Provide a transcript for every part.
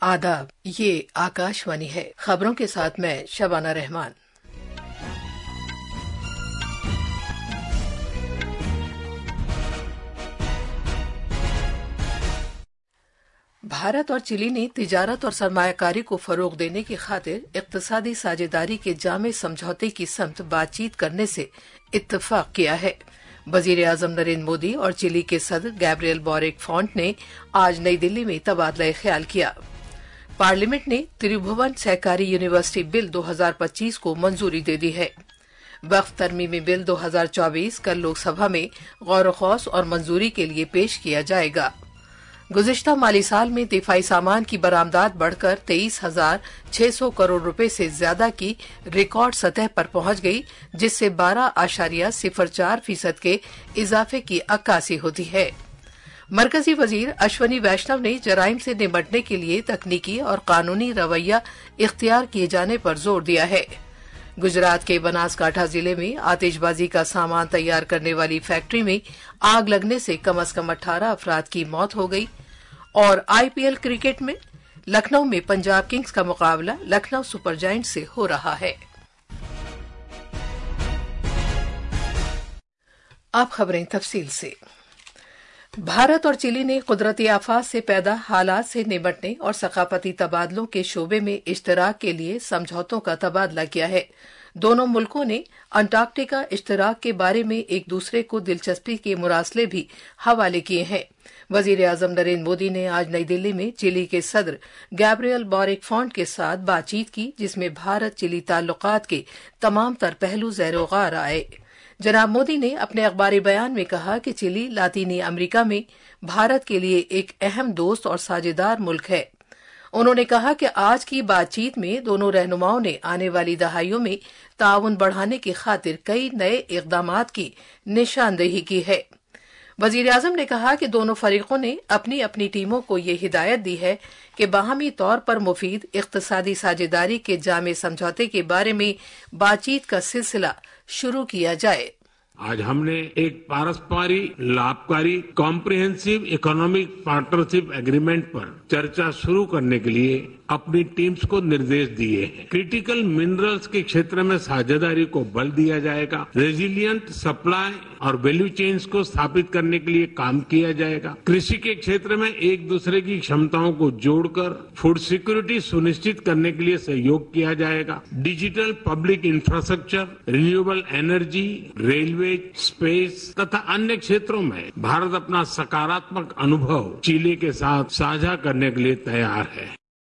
आदाब, ये आकाशवाणी है। खबरों के साथ मैं शबाना रहमान। भारत और चिली ने तिजारत और सरमायाकारी को फरोग देने की खातिर इक्तिसादी साझेदारी के जामे समझौते की समत बातचीत करने से इत्तेफाक किया है। वजीर आजम नरेंद्र मोदी और चिली के सदर गैब्रियल बोरिक फोंट ने आज नई दिल्ली में तबादला ख्याल किया। पार्लियामेंट ने त्रिभुवन सहकारी यूनिवर्सिटी बिल 2025 को मंजूरी दे दी है। वक्फ तरमीमी बिल 2024 कल लोकसभा में गौर खौस और मंजूरी के लिए पेश किया जाएगा। गुज़िश्ता माली साल में दिफाई सामान की बरामदात बढ़कर 23,600 करोड़ रुपए से ज्यादा की रिकॉर्ड सतह पर पहुंच गई, जिससे 12.04% के इजाफे की अक्कासी होती है। मरकजी वजीर अश्वनी वैष्णव ने जराइम से निपटने के लिए तकनीकी और कानूनी रवैया इख्तियार किए जाने पर जोर दिया है। गुजरात के बनासकांठा जिले में आतिशबाजी का सामान तैयार करने वाली फैक्ट्री में आग लगने से कम से कम 18 अफराद की मौत हो गई। और आईपीएल क्रिकेट में लखनऊ में पंजाब किंग्स का मुकाबला लखनऊ सुपर जायंट्स से हो रहा है। अब खबरें तफसील से। भारत और चिली ने कुदरती आफात से पैदा हालात से निपटने और सकाफती तबादलों के शोबे में इश्तराक के लिए समझौतों का तबादला किया है। दोनों मुल्कों ने अंटार्कटिका इश्तराक के बारे में एक दूसरे को दिलचस्पी के मुरासले भी हवाले किए हैं। वजीर आजम नरेंद्र मोदी ने आज नई दिल्ली में चिली के सदर गैब्रियल बोरिक फोंट के साथ बातचीत की, जिसमें भारत चिली ताल्लुकात के तमाम तर पहलू ज़ैर-ओ-ग़ार आए। जनाब मोदी ने अपने अखबारी बयान में कहा कि चिली लातीनी अमेरिका में भारत के लिए एक अहम दोस्त और साझेदार मुल्क है। उन्होंने कहा कि आज की बातचीत में दोनों रहनुमाओं ने आने वाली दहाइयों में ताउन बढ़ाने की खातिर कई नए इक़दामात की निशानदेही की है। वजीर आजम ने कहा कि दोनों फरीकों ने अपनी अपनी टीमों को ये हिदायत दी है कि बाहमी तौर पर मुफीद इक़्तिसादी साझेदारी के जामे समझौते के बारे में बातचीत का सिलसिला शुरू किया जाए। आज हमने एक पारस्परिक लाभकारी कॉम्प्रिहेंसिव इकोनॉमिक पार्टनरशिप एग्रीमेंट पर चर्चा शुरू करने के लिए अपनी टीम्स को निर्देश दिए हैं। क्रिटिकल मिनरल्स के क्षेत्र में साझेदारी को बल दिया जाएगा। रेजिलिएंट सप्लाई और वैल्यू चेन्स को स्थापित करने के लिए काम किया जाएगा। कृषि के क्षेत्र में एक दूसरे की क्षमताओं को जोड़कर फूड सिक्योरिटी सुनिश्चित करने के लिए सहयोग किया जाएगा। Digital public infrastructure, renewable energy, railway, space तथा अन्य क्षेत्रों में भारत अपना सकारात्मक अनुभव चिली के साथ साझा करने के लिए तैयार है।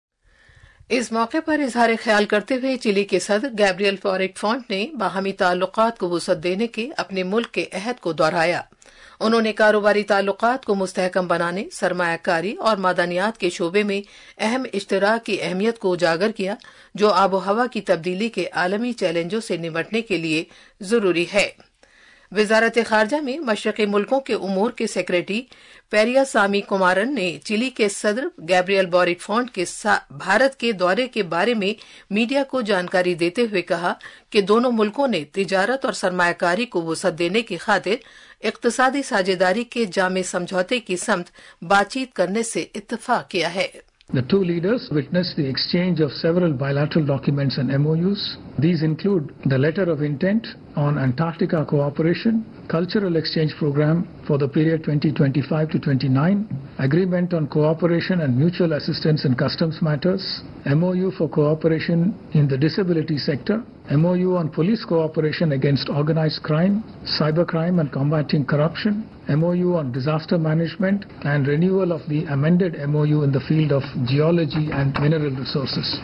इस मौके पर इजहार ख्याल करते हुए चिली के सदर गैब्रियल बोरिक फोंट ने बाहमी ताल्लुकात को वुसअत देने के अपने मुल्क के अहद को दोहराया। उन्होंने कारोबारी ताल्लुकात को मुस्तहकम बनाने, सरमायाकारी और मादनियात के शोबे में अहम इश्तराक की अहमियत को उजागर किया, जो आबो हवा की तब्दीली के आलमी चैलेंजों से निपटने के लिए जरूरी है। वजारत खारजा में मशरकी मुल्कों के उमूर के सेक्रेटरी पेरियासामी कुमारन ने चिली के सदर गैब्रियल बोरिक फोंट के भारत के दौरे के बारे में मीडिया को जानकारी देते हुए कहा कि दोनों मुल्कों ने तिजारत और सरमायाकारी को वुसअत देने की खातिर इक्तिसादी साझेदारी के जामे समझौते की समत बातचीत करने से इत्तेफाक किया है। The two leaders witnessed the exchange of several bilateral documents and MOUs. These include the letter of intent on Antarctica cooperation, cultural exchange program for the period 2025 to 29, agreement on cooperation and mutual assistance in customs matters, MOU for cooperation in the disability sector, MOU on police cooperation against organized crime, cybercrime and combating corruption, MOU on disaster management, and renewal of the amended MOU in the field of geology and mineral resources.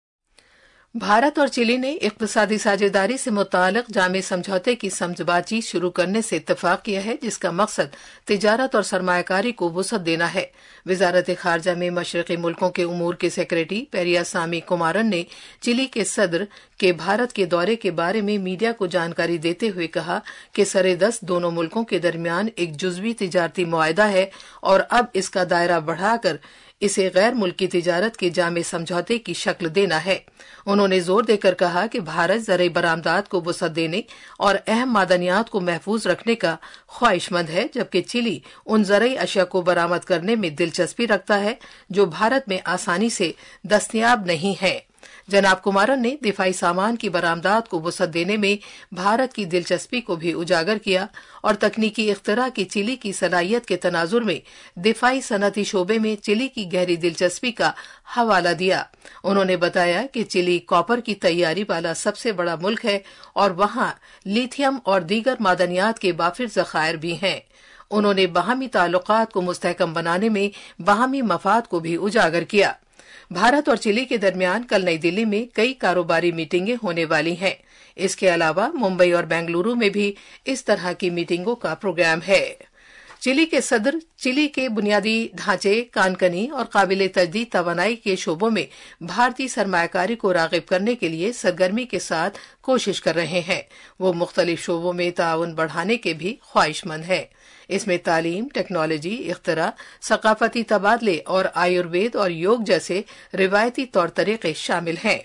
Bharat और chilli ने इक्तिसादी साझेदारी से मुताल्लिक जामे समझौते की समझ बातचीत शुरू करने से इत्तेफाक किया है, जिसका मकसद तिजारत और सरमायाकारी को वुसअत देना है। वजारत खारजा में मशरकी मुल्कों के उमूर के सेक्रेटरी पेरियासामी कुमारन ने चिली के सदर के भारत के दौरे के बारे में मीडिया को जानकारी देते हुए कहा कि सरेदस्त दोनों मुल्कों के दरमियान एक जुज़वी तिजारती मुआहदा है और अब इसका दायरा बढ़ाकर इसे गैर मुल्की तिजारत के जामे समझौते की शक्ल देना है। उन्होंने जोर देकर कहा कि भारत ज़रई बरामदात को वुसअत देने और अहम मादनियात को महफूज रखने का ख्वाहिशमंद है, जबकि चिली उन ज़रई अशिया को बरामद करने में दिलचस्पी रखता है जो भारत में आसानी से दस्तयाब नहीं है। जनाब कुमारन ने दिफाई सामान की बरामदात को वुसअत देने में भारत की दिलचस्पी को भी उजागर किया और तकनीकी इख्तरा की चिली की सलाहियत के तनाजुर में दिफाई सनती शोबे में चिली की गहरी दिलचस्पी का हवाला दिया। उन्होंने बताया कि चिली कॉपर की तैयारी वाला सबसे बड़ा मुल्क है और वहां लिथियम और दीगर मादनियात के बाफिर ज़खायर भी हैं। उन्होंने बाहमी ताल्लुकात को मुस्तहकम बनाने में बाहमी मफाद को भी उजागर किया। भारत और चिली के दरमियान कल नई दिल्ली में कई कारोबारी मीटिंगें होने वाली हैं। इसके अलावा मुंबई और बेंगलुरु में भी इस तरह की मीटिंगों का प्रोग्राम है। चिली के सदर चिली के बुनियादी ढांचे, कानकनी और काबिल तजदीद तवानाई के शोबों में भारतीय सरमायाकारी को राग़िब करने के लिए सरगर्मी के साथ कोशिश कर रहे हैं। वो मुख्तलिफ शोबों में ताउन बढ़ाने के भी ख्वाहिशमंद है। इसमें तालीम, टेक्नोलॉजी, इख्तरा, सकाफती तबादले और आयुर्वेद और योग जैसे रिवायती तौर तरीके शामिल हैं।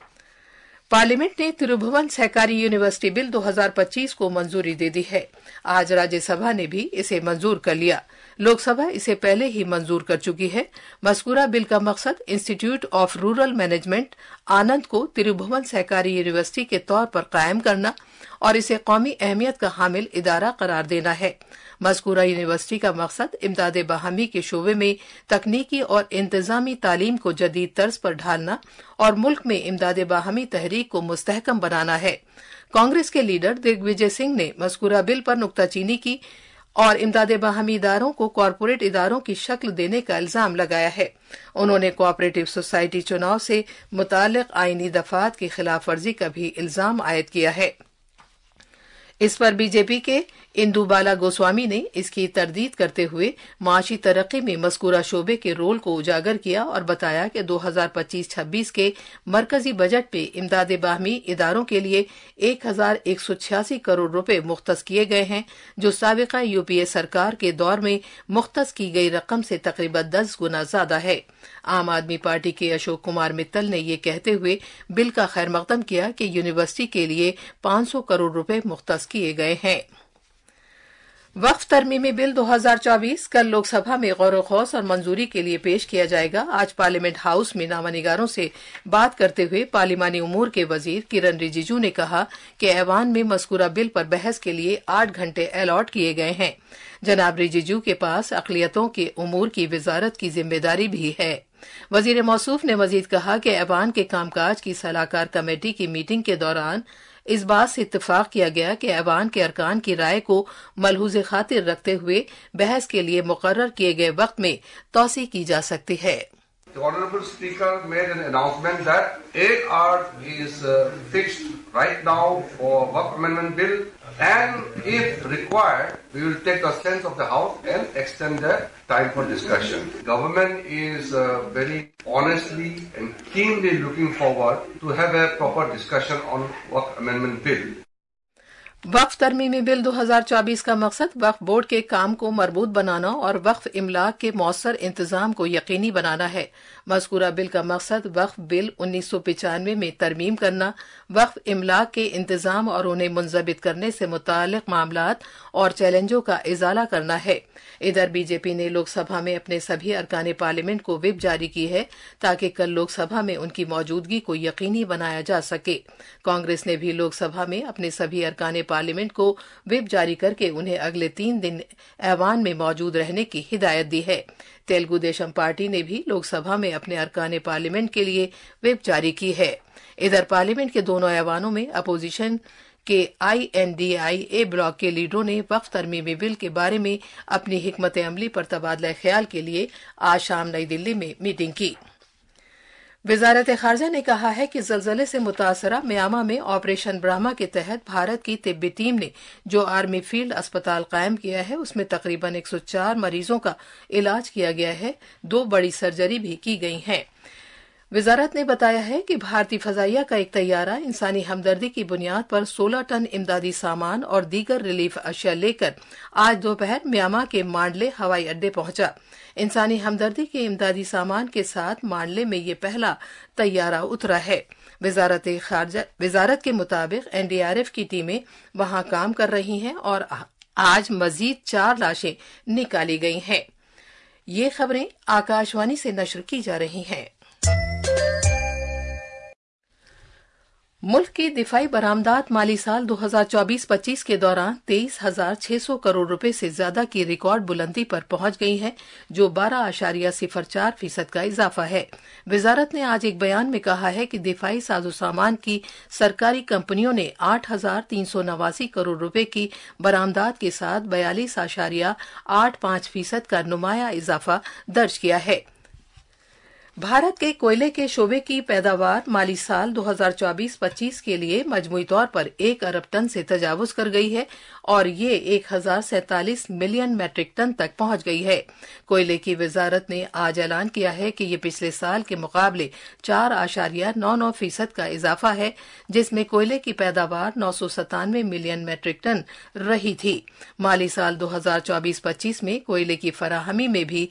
पार्लियामेंट ने तिरुभुवन सहकारी यूनिवर्सिटी बिल 2025 को मंजूरी दे दी है। आज राज्यसभा ने भी इसे मंजूर कर लिया। लोकसभा इसे पहले ही मंजूर कर चुकी है। मज़कूरा बिल का मकसद Institute of Rural Management Anand को तिरुभुवन सहकारी यूनिवर्सिटी के तौर पर कायम करना और इसे कौमी अहमियत का हामिल इदारा करार देना है। मज़कूरा यूनिवर्सिटी का मकसद इमदाद बाहमी के शोबे में तकनीकी और इंतजामी तालीम को जदीद तर्ज पर ढालना और मुल्क में इमदाद बाहमी तहरीक को मुस्तहकम बनाना है। कांग्रेस के लीडर दिग्विजय सिंह ने मज़कूरा बिल पर नुक्ताचीनी की और इमदाद बाहमी इदारों को कॉरपोरेट इदारों की शक्ल देने का इल्जाम लगाया है। उन्होंने कोऑपरेटिव सोसाइटी चुनाव से मुताल्लिक आईनी दफात की खिलाफ वर्जी का भी इल्जाम आयद किया है। इस पर बीजेपी के इंदु बाला गोस्वामी ने इसकी तरदीद करते हुए माशी तरक्की में मज़कूरा शोबे के रोल को उजागर किया और बताया कि 2025-26 के मरकजी बजट पे इमदाद बाहमी इदारों के लिए 1186 करोड़ रुपए मुख्तस किए गए हैं, जो साबिका यूपीए सरकार के दौर में मुख्तस की गई रकम से तकरीबन 10 गुना ज्यादा है। आम आदमी पार्टी के अशोक कुमार मित्तल ने ये कहते हुए बिल का खैर मकदम किया कि यूनिवर्सिटी के लिए 500 करोड़ रुपए मुख्तस किए गए हैं। वक्फ तरमीमी बिल 2024 कल लोकसभा में गौर-ओ-खौस और मंजूरी के लिए पेश किया जाएगा। आज पार्लियामेंट हाउस में नामानिगारों से बात करते हुए पार्लिमानी उमूर के वजीर किरण रिजिजू ने कहा कि ऐवान में मज़कूरा बिल पर बहस के लिए 8 घंटे अलॉट किए गए हैं। जनाब रिजिजू के पास अक़लियतों के उमूर की वजारत की जिम्मेदारी भी है। वजीर मौसूफ ने मजीद कहा कि ऐवान के कामकाज की सलाहकार कमेटी की मीटिंग के दौरान इस बात से इत्तेफाक किया गया कि ऐवान के अरकान की राय को मलहूज़े खातिर रखते हुए बहस के लिए मुकर्रर किए गए वक्त में तौसी की जा सकती है। The Honourable Speaker made an announcement that 8 hours is fixed right now for Waqf Amendment Bill, and if required, we will take the sense of the House and extend the time for discussion. Government is very honestly and keenly looking forward to have a proper discussion on Waqf Amendment Bill. Waqf तरमीमी bill 2024 का मकसद वक्फ board के काम को मरबूत बनाना और वक्फ इमलाक के मौसर इंतजाम को यकीनी बनाना है। मज़कूरा बिल का मकसद वक्फ बिल 1995 में तरमीम करना, वक्फ इमलाक के इंतजाम और उन्हें मुंजबित करने से मुताल्लिक मामलात और चैलेंजों का इजाला करना है। इधर बीजेपी ने लोकसभा में अपने सभी अरकान पार्लियामेंट को व्हिप जारी की है ताकि कल लोकसभा में उनकी मौजूदगी को यकीनी बनाया जा सके। कांग्रेस ने भी लोकसभा में अपने सभी अरकान पार्लियामेंट को व्हिप जारी करके उन्हें अगले 3 दिन ऐवान में मौजूद रहने की हिदायत दी है। तेलुगु देशम पार्टी ने भी लोकसभा में अपने अरकान पार्लियामेंट के लिए व्हिप जारी की है। इधर पार्लियामेंट के दोनों ऐवानों में अपोजिशन के INDIA ब्लॉक के लीडरों ने वक्फ तरमीमी बिल के बारे में अपनी हिकमत अमली पर तबादला ख्याल के लिए आज शाम नई दिल्ली में मीटिंग की। वजारत खारजा ने कहा है कि जलजले से मुतासरा म्यांमार में ऑपरेशन ब्रह्मा के तहत भारत की तिब्बी टीम ने जो आर्मी फील्ड अस्पताल कायम किया है उसमें तकरीबन 104 मरीजों का इलाज किया गया है। 2 बड़ी सर्जरी भी की गई हैं। वजारत ने बताया है कि भारतीय फजाइया का एक तैयारा इंसानी हमदर्दी की बुनियाद पर 16 टन इमदादी सामान और दीगर रिलीफ अशिया लेकर आज दोपहर म्यांमार के मांडले हवाई अड्डे पहुंचा। इंसानी हमदर्दी के इमदादी सामान के साथ मांडले में ये पहला तैयारा उतरा है। वजारत के मुताबिक एनडीआरएफ की टीमें वहां काम कर रही हैं और आज मजीद 4 लाशें निकाली गई हैं। ये खबरें आकाशवाणी से नश्र की जा रही हैं। मुल्क की दिफाई बरामदात माली साल 2024-25 के दौरान 23,600 करोड़ रुपए से ज्यादा की रिकॉर्ड बुलंदी पर पहुंच गई है, जो 12.04% का इजाफा है। वजारत ने आज एक बयान में कहा है कि दिफाई साजो सामान की सरकारी कंपनियों ने 8,389 करोड़ रुपए की बरामदात के साथ 42.85% का नुमाया इजाफा दर्ज किया है। भारत के कोयले के शोबे की पैदावार माली साल 2024-25 के लिए मजमूई तौर पर 1 अरब टन से तजावुज कर गई है और ये 1,047 मिलियन मैट्रिक टन तक पहुंच गई है। कोयले की वजारत ने आज ऐलान किया है कि ये पिछले साल के मुकाबले 4.99% का इजाफा है, जिसमें कोयले की पैदावार 997 मिलियन मैट्रिक टन रही थी। माली साल 2024-25 में कोयले की फराहमी में भी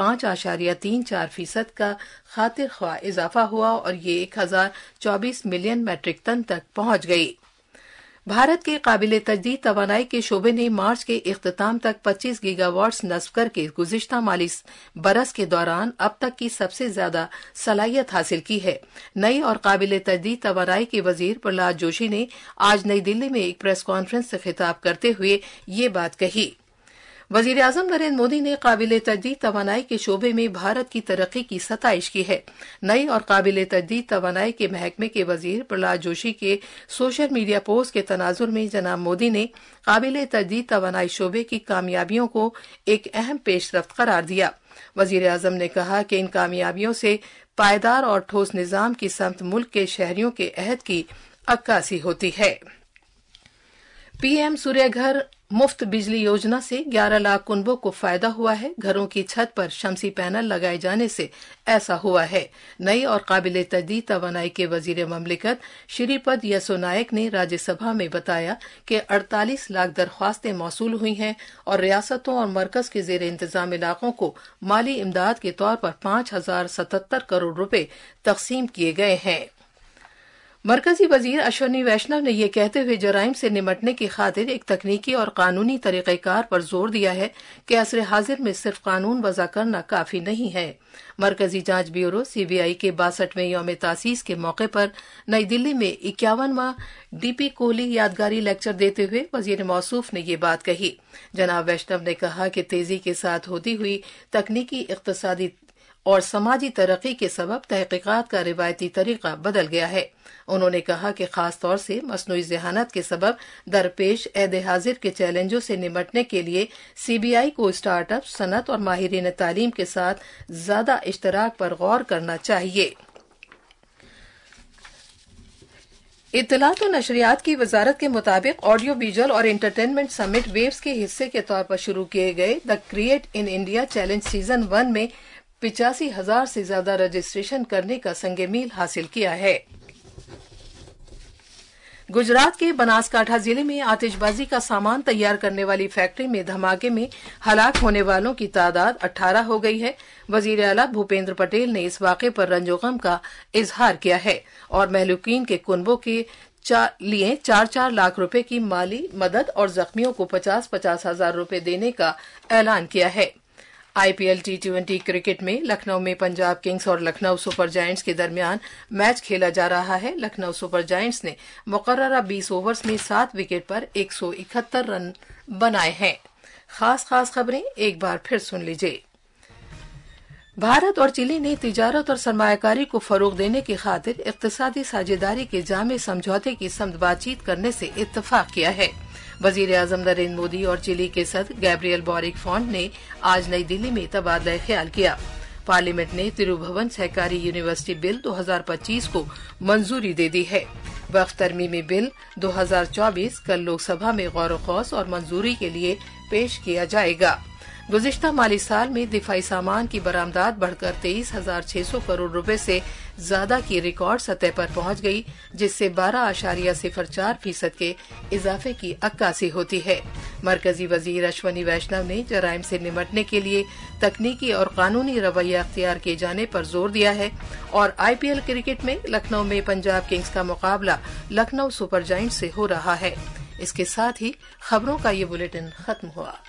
5.34% का खातिर ख्वाह इजाफा हुआ और ये 1,024 मिलियन मैट्रिक टन तक पहुंच गई। भारत के काबिले तजदीद तवानाई के शोबे ने मार्च के इख्तिताम तक 25 गीगावाट्स नस्ब करके गुज़िश्ता माली बरस के दौरान अब तक की सबसे ज्यादा सलाहियत हासिल की है। नई और काबिले तजदीद तवानाई के वजीर प्रहलाद जोशी ने आज नई दिल्ली में एक प्रेस कॉन्फ्रेंस से खिताब करते हुए ये बात कही। वजीर आजम नरेंद्र मोदी ने काबिले तजदीद तवानाई के शोबे में भारत की तरक्की की सताइश की है। नई और काबिले तजदीद तवानाई के महकमे के वजीर प्रहलाद जोशी के सोशल मीडिया पोस्ट के तनाजुर में जनाब मोदी ने काबिले तजदीद तवानाई शोबे की कामयाबियों को एक अहम पेशरफ्त करार दिया। वजीर आजम ने कहा कि इन कामयाबियों से पायदार और ठोस निजाम की समत मुल्क के शहरियों के अहद की अक्कासी होती है। पीएम सूर्य घर मुफ्त बिजली योजना से 11 लाख कुनबों को फायदा हुआ है। घरों की छत पर शमसी पैनल लगाए जाने से ऐसा हुआ है। नई और काबिले तजदीद तवानाई के वजीर ममलिकत श्रीपद यसो नायक ने राज्यसभा में बताया कि 48 लाख दरख्वास्तें मौसूल हुई हैं और रियासतों और मरकज के जेर इंतजाम इलाकों को माली इमदाद के तौर पर 5,077 करोड़ रुपए तकसीम किए गए हैं। मरकजी वजीर अश्विनी वैष्णव ने यह कहते हुए जराइम से निमटने की खातिर एक तकनीकी और कानूनी तरीक़ेकार पर जोर दिया है कि असर हाजिर में सिर्फ कानून वज़ा करना काफी नहीं है। मरकजी जांच ब्यूरो सीबीआई के 62वें यौम तासीस के मौके पर नई दिल्ली में 51वां डीपी कोहली यादगारी लेक्चर देते हुए वजीर मौसूफ ने ये बात कही। जनाब वैष्णव ने कहा कि तेजी के साथ होती हुई तकनीकी, इक़्तिसादी और समाजी तरक्की के सबब तहकीकात का रिवायती तरीका बदल गया है। उन्होंने कहा कि खास तौर से मसनूई ज़हानत के सबब दरपेश ऐद हाजिर के चैलेंजों से निमटने के लिए सीबीआई को स्टार्टअप, सनत और माहिरीन तालीम के साथ ज्यादा इश्तराक पर गौर करना चाहिए। इत्तलात और नशरियात की वजारत के मुताबिक ऑडियो विजुअल और एंटरटेनमेंट समिट वेव्स के हिस्से के तौर पर शुरू किए गए the create in India challenge season 1 में 85,000 से ज्यादा रजिस्ट्रेशन करने का संगे मील हासिल किया है। गुजरात के बनासकांठा जिले में आतिशबाजी का सामान तैयार करने वाली फैक्ट्री में धमाके में हलाक होने वालों की तादाद 18 हो गई है। वजीर आला भूपेंद्र पटेल ने इस वाक़े पर रंजोगम का इजहार किया है और महलूकीन के कुनबों के लिए 4-4 लाख रुपए की माली मदद और जख्मियों को 50-50 हजार रुपए देने का ऐलान किया है। आईपीएल T20 क्रिकेट में लखनऊ में पंजाब किंग्स और लखनऊ सुपर जायंट्स के दरमियान मैच खेला जा रहा है। लखनऊ सुपर जायंट्स ने मुकर्ररा 20 ओवर्स में 7 विकेट पर 171 रन बनाए हैं। खास खबरें एक बार फिर सुन लीजिए। भारत और चिली ने तिजारत और सरमायाकारी को फरोग देने की खातिर इक्तिसादी साझेदारी के जामे समझौते की समझ बातचीत करने से इत्तफाक किया है। वजीर आजम नरेंद्र मोदी और चिली के सदर गैब्रियल बॉरिक फॉन्ट ने आज नई दिल्ली में तबादला ख्याल किया। पार्लियामेंट ने तिरुभुवन सहकारी यूनिवर्सिटी बिल 2025 को मंजूरी दे दी है। वक्फ तरमीमी बिल 2024 कल लोकसभा में गौर-ओ-खौस और मंजूरी के लिए पेश किया जाएगा। गुज़िश्ता माली साल में दिफाई सामान की बरामदात बढ़कर 23,600 करोड़ रुपए से ज्यादा की रिकॉर्ड सतह पर पहुंच गई, जिससे 12.04% के इजाफे की अक्कासी होती है। मरकजी वजीर अश्वनी वैष्णव ने जराइम से निपटने के लिए तकनीकी और कानूनी रवैया अख्तियार किए जाने पर जोर दिया है। और IPL क्रिकेट में लखनऊ में पंजाब किंग्स का मुकाबला लखनऊ सुपर जायंट्स से हो रहा है। इसके साथ ही खबरों का ये बुलेटिन खत्म हुआ।